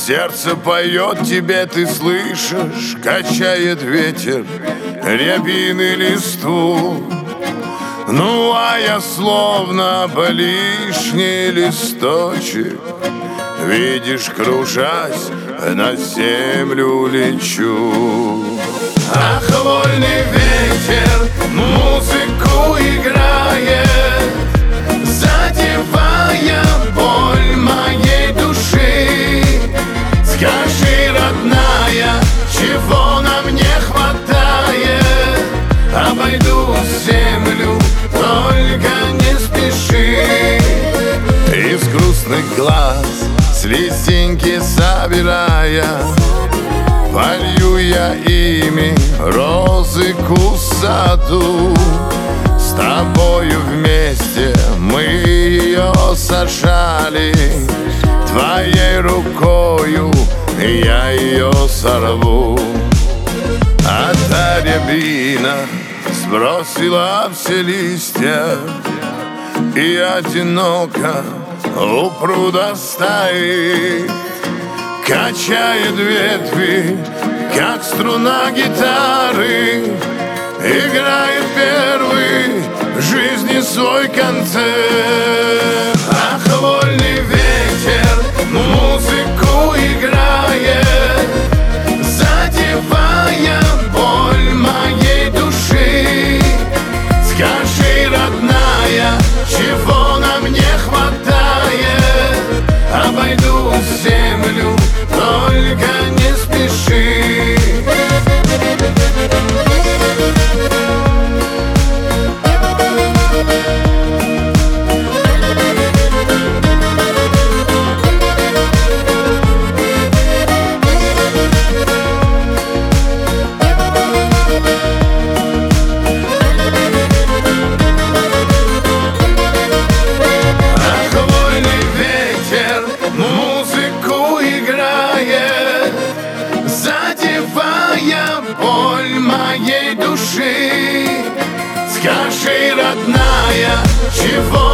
Сердце поет тебе, ты слышишь, качает ветер рябины листву. Ну, а я словно бы лишний листочек, видишь, кружась, на землю лечу. Ах, вольный ветер музыку играет, задевая боль моей души. Скажи, родная, чего нам не хватает? Обойду землю, только не спеши. Из грустных глаз слезинки собирая, полью я ими розыку в саду. С тобою вместе мы ее сажали, твоей рукою я ее сорву. А та рябина сбросила все листья и одиноко у пруда стоит, качает ветви, как струна гитары, играет первый в жизни свой концерт. Ах, вольный ветер музыку играет, задевая боль моей души. Скажи, родная, чего нам не хватает? Обойду землю, только не спеши. Задевая боль моей души. Скажи, родная, чего